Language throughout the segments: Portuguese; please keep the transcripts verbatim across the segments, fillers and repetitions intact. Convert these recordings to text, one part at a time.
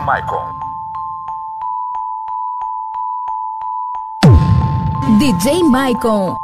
Maicon. D J Maicon.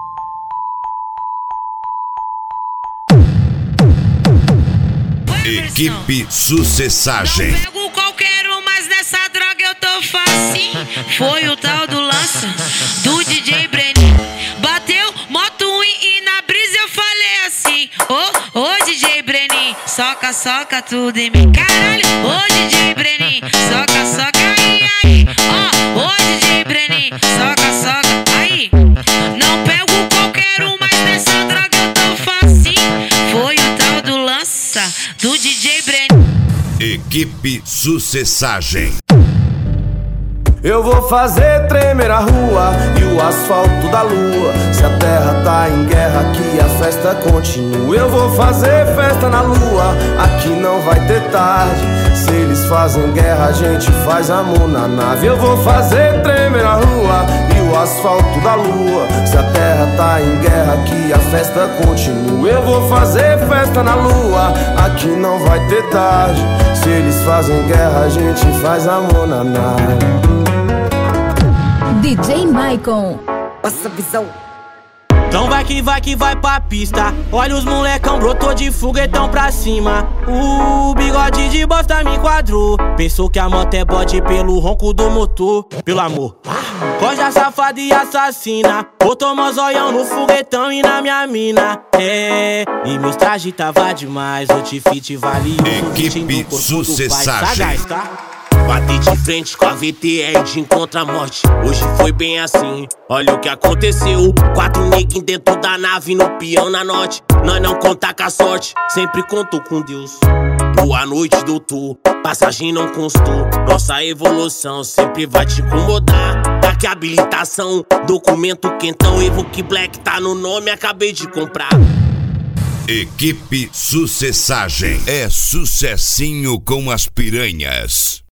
Equipe Sucessagem. Não pego qualquer um, mas nessa droga eu tô facinho. Foi o tal do lança, do D J Brenin. Bateu moto ruim e na brisa eu falei assim: Ô, ô D J Brenin, soca, soca tudo em mim. Caralho, ô D J Brenin, soca, soca aí, aí. Ó, ô D J Brenin, soca, soca aí. Não pego qualquer um, mas nessa droga eu tô facinho. Foi o tal do lança, do D J Brenin. Equipe Sucessagem. Eu vou fazer tremer a rua e o asfalto da lua. Se a terra tá em guerra, aqui a festa continua. Eu vou fazer festa na lua, aqui não vai ter tarde. Se eles fazem guerra, a gente faz amor na nave. Eu vou fazer tremer a rua e o asfalto da lua. Se a terra tá em guerra, aqui a festa continua. Eu vou fazer festa na lua, aqui não vai ter tarde. Se eles fazem guerra, a gente faz amor na nave. D J Maicon. Passa visão. Então vai que vai que vai pra pista. Olha os molecão, brotou de foguetão pra cima. O bigode de bosta me enquadrou. Pensou que a moto é bode pelo ronco do motor. Pelo amor, coja safada e assassina. Botou mozóião no foguetão e na minha mina. É, e meus trajes tava demais. O T-Fit valioso. Equipe Sucessagem. Sagaz, tá? Bati de frente com a V T R de encontra a morte. Hoje foi bem assim, olha o que aconteceu. Quatro neguinhos dentro da nave, no peão na norte. Nós não contar com a sorte, sempre contou com Deus. Boa noite, doutor, passagem não constou. Nossa evolução sempre vai te incomodar. Daqui a habilitação, documento quentão. Evoque Black tá no nome, acabei de comprar. Equipe Sucessagem. É sucessinho com as piranhas.